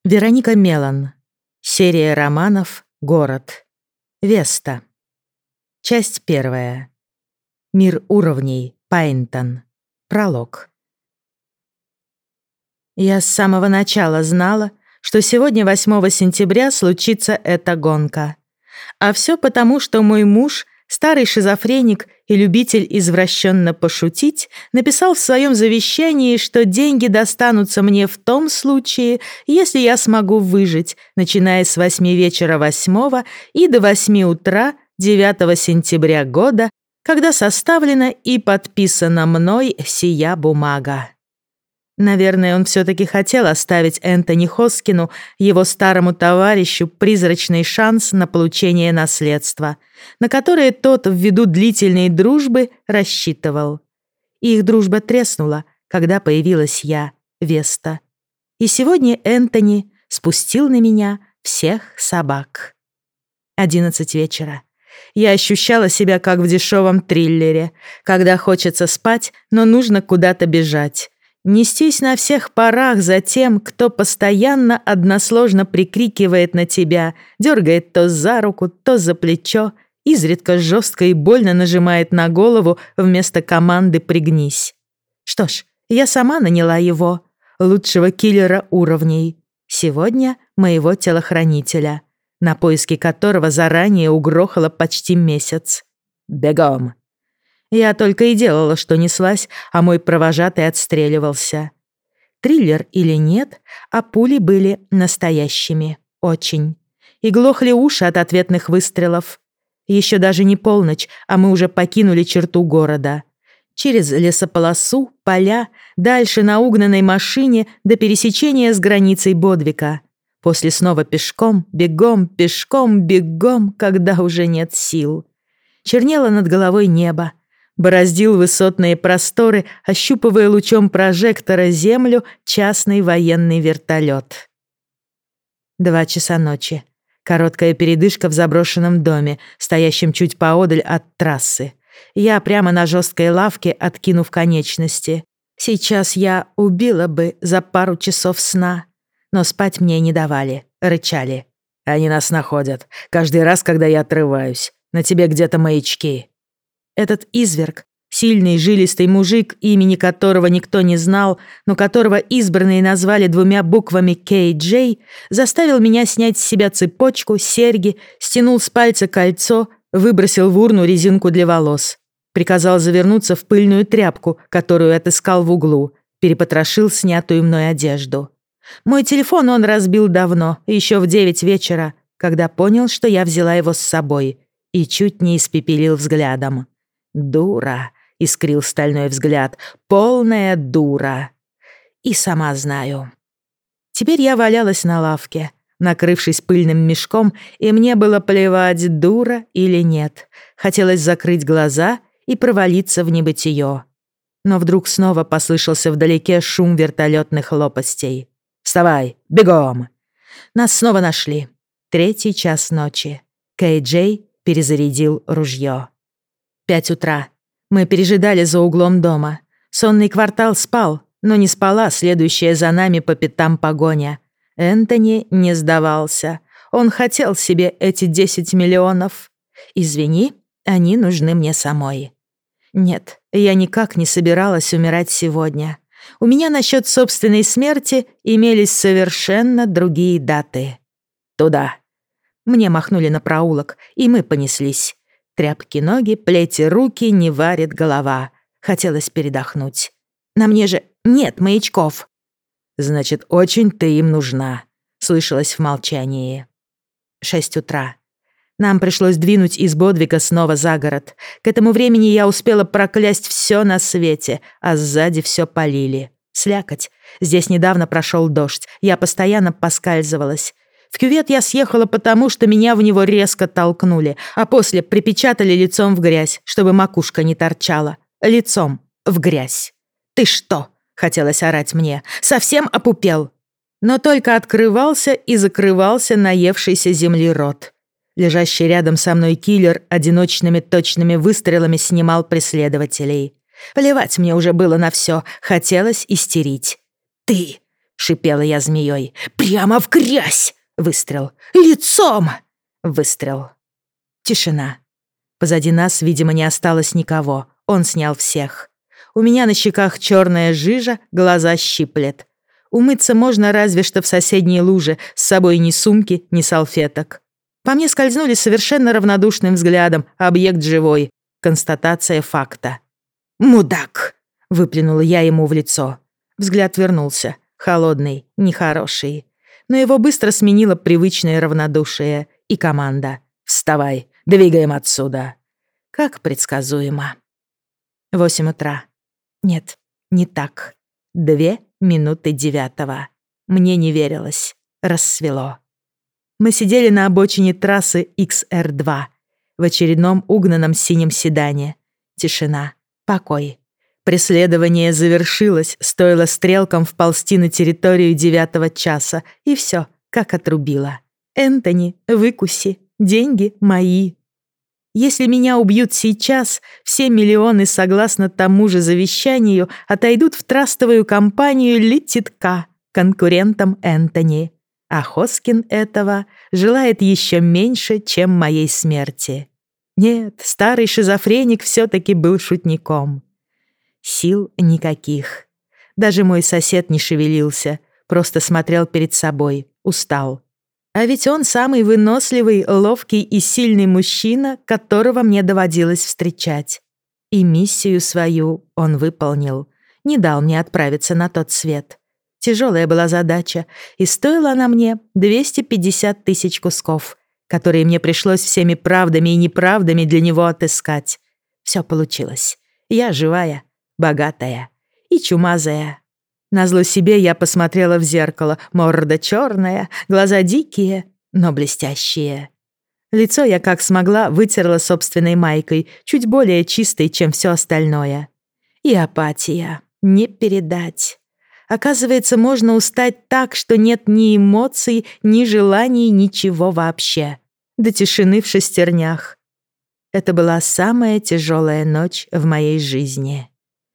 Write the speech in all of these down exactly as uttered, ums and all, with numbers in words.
Вероника Мелан. Серия романов «Город». Веста. Часть первая. Мир уровней. Пайнтон. Пролог. Я с самого начала знала, что сегодня, восьмого сентября, случится эта гонка. А все потому, что мой муж, старый шизофреник и любитель извращенно пошутить, написал в своем завещании, что деньги достанутся мне в том случае, если я смогу выжить, начиная с восьми вечера восьмого и до восьми утра девятого сентября года, когда составлена и подписана мной сия бумага. Наверное, он все-таки хотел оставить Энтони Хоскину, его старому товарищу, призрачный шанс на получение наследства, на которое тот, ввиду длительной дружбы, рассчитывал. И их дружба треснула, когда появилась я, Веста. И сегодня Энтони спустил на меня всех собак. Одиннадцать вечера. Я ощущала себя как в дешевом триллере, когда хочется спать, но нужно куда-то бежать. Нестись на всех парах за тем, кто постоянно односложно прикрикивает на тебя, дергает то за руку, то за плечо, изредка жестко и больно нажимает на голову вместо команды «пригнись». Что ж, я сама наняла его, лучшего киллера уровней, сегодня моего телохранителя, на поиски которого заранее угрохала почти месяц. Бегом! Я только и делала, что неслась, а мой провожатый отстреливался. Триллер или нет, а пули были настоящими. Очень. И глохли уши от ответных выстрелов. Еще даже не полночь, а мы уже покинули черту города. Через лесополосу, поля, дальше на угнанной машине до пересечения с границей Бодвика. После снова пешком, бегом, пешком, бегом, когда уже нет сил. Чернело над головой небо. Бороздил высотные просторы, ощупывая лучом прожектора землю частный военный вертолет. Два часа ночи. Короткая передышка в заброшенном доме, стоящем чуть поодаль от трассы. Я прямо на жесткой лавке, откинув конечности. Сейчас я убила бы за пару часов сна, но спать мне не давали, рычали. Они нас находят. Каждый раз, когда я отрываюсь. На тебе где-то маячки. Этот изверг, сильный жилистый мужик, имени которого никто не знал, но которого избранные назвали двумя буквами Кей Джей, заставил меня снять с себя цепочку, серьги, стянул с пальца кольцо, выбросил в урну резинку для волос. Приказал завернуться в пыльную тряпку, которую отыскал в углу, перепотрошил снятую мной одежду. Мой телефон он разбил давно, еще в девять вечера, когда понял, что я взяла его с собой, и чуть не испепелил взглядом. «Дура», — искрил стальной взгляд, — «полная дура». И сама знаю. Теперь я валялась на лавке, накрывшись пыльным мешком, и мне было плевать, дура или нет. Хотелось закрыть глаза и провалиться в небытие. Но вдруг снова послышался вдалеке шум вертолетных лопастей. «Вставай, бегом!» Нас снова нашли. Третий час ночи. Кей Джей перезарядил ружье. Пять утра. Мы пережидали за углом дома. Сонный квартал спал, но не спала следующая за нами по пятам погоня. Энтони не сдавался. Он хотел себе эти десять миллионов. Извини, они нужны мне самой. Нет, я никак не собиралась умирать сегодня. У меня насчет собственной смерти имелись совершенно другие даты. Туда. Мне махнули на проулок, и мы понеслись. Тряпки ноги, плети руки, не варит голова. Хотелось передохнуть. На мне же нет маячков. Значит, очень ты им нужна, слышалось в молчании. Шесть утра. Нам пришлось двинуть из Бодвика снова за город. К этому времени я успела проклясть все на свете, а сзади все полили. Слякоть. Здесь недавно прошел дождь. Я постоянно поскальзывалась. В кювет я съехала потому, что меня в него резко толкнули, а после припечатали лицом в грязь, чтобы макушка не торчала. Лицом в грязь. «Ты что?» — хотелось орать мне. «Совсем опупел?» Но только открывался и закрывался наевшийся земли рот. Лежащий рядом со мной киллер одиночными точными выстрелами снимал преследователей. Плевать мне уже было на все, хотелось истерить. «Ты! шипела я змеей. «Прямо в грязь!» Выстрел. «Лицом!» Выстрел. Тишина. Позади нас, видимо, не осталось никого. Он снял всех. У меня на щеках черная жижа, глаза щиплет. Умыться можно разве что в соседней луже, с собой ни сумки, ни салфеток. По мне скользнули совершенно равнодушным взглядом, объект живой. Констатация факта. «Мудак!» — выплюнула я ему в лицо. Взгляд вернулся, холодный, нехороший. Но его быстро сменило привычное равнодушие и команда. «Вставай, двигаем отсюда!» Как предсказуемо. Восемь утра. Нет, не так. Две минуты девятого. Мне не верилось. Рассвело. Мы сидели на обочине трассы икс эр два в очередном угнанном синем седане. Тишина. Покой. Преследование завершилось, стоило стрелкам вползти на территорию девятого часа, и все, как отрубило. «Энтони, выкуси, деньги мои». Если меня убьют сейчас, все миллионы, согласно тому же завещанию, отойдут в трастовую компанию Лититка, конкурентам Энтони. А Хоскин этого желает еще меньше, чем моей смерти. Нет, старый шизофреник все-таки был шутником. Сил никаких. Даже мой сосед не шевелился, просто смотрел перед собой, устал. А ведь он самый выносливый, ловкий и сильный мужчина, которого мне доводилось встречать. И миссию свою он выполнил, не дал мне отправиться на тот свет. Тяжелая была задача, и стоила она мне двести пятьдесят тысяч кусков, которые мне пришлось всеми правдами и неправдами для него отыскать. Все получилось. Я живая, богатая и чумазая. Назло себе я посмотрела в зеркало. Морда черная, глаза дикие, но блестящие. Лицо я как смогла вытерла собственной майкой, чуть более чистой, чем все остальное. И апатия. Не передать. Оказывается, можно устать так, что нет ни эмоций, ни желаний, ничего вообще. До тишины в шестернях. Это была самая тяжелая ночь в моей жизни.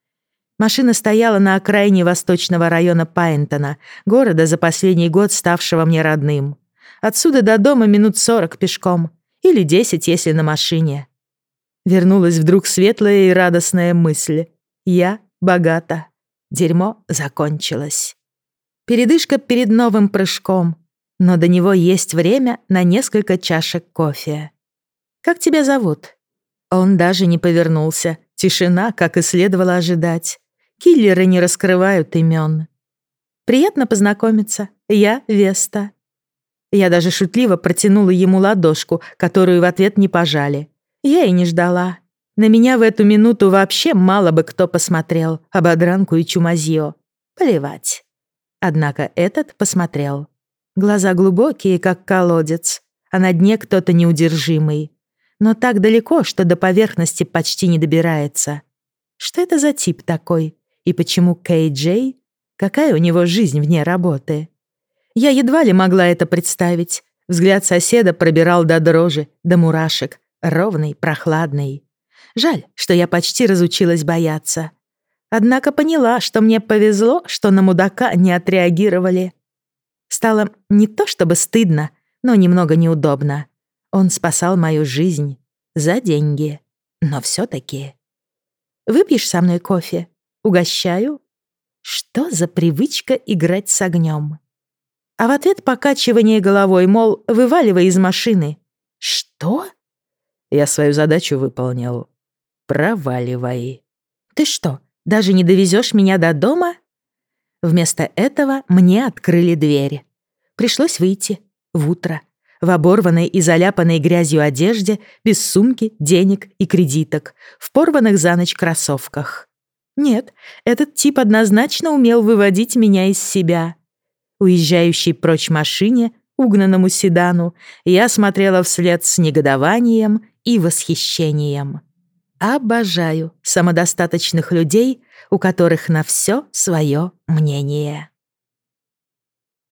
Машина стояла на окраине восточного района Пайнтона, города, за последний год ставшего мне родным. Отсюда до дома минут сорок пешком, или десять, если на машине. Вернулась вдруг светлая и радостная мысль. Я богата. Дерьмо закончилось. Передышка перед новым прыжком, но до него есть время на несколько чашек кофе. «Как тебя зовут?» Он даже не повернулся. Тишина, как и следовало ожидать. Киллеры не раскрывают имен. «Приятно познакомиться. Я Веста». Я даже шутливо протянула ему ладошку, которую в ответ не пожали. Я и не ждала. На меня в эту минуту вообще мало бы кто посмотрел, ободранку и чумазьё. Плевать. Однако этот посмотрел. Глаза глубокие, как колодец, а на дне кто-то неудержимый. Но так далеко, что до поверхности почти не добирается. Что это за тип такой? И почему Кей Джей? Какая у него жизнь вне работы? Я едва ли могла это представить. Взгляд соседа пробирал до дрожи, до мурашек. Ровный, прохладный. Жаль, что я почти разучилась бояться. Однако поняла, что мне повезло, что на мудака не отреагировали. Стало не то чтобы стыдно, но немного неудобно. Он спасал мою жизнь за деньги. Но все-таки. «Выпьешь со мной кофе? Угощаю?» Что за привычка играть с огнем? А в ответ покачивание головой, мол, вываливай из машины. Что? Я свою задачу выполнил. Проваливай. Ты что, даже не довезешь меня до дома? Вместо этого мне открыли дверь. Пришлось выйти в утро, в оборванной и заляпанной грязью одежде, без сумки, денег и кредиток, в порванных за ночь кроссовках. Нет, этот тип однозначно умел выводить меня из себя. Уезжающей прочь машине, угнанному седану, я смотрела вслед с негодованием и восхищением. Обожаю самодостаточных людей, у которых на все свое мнение.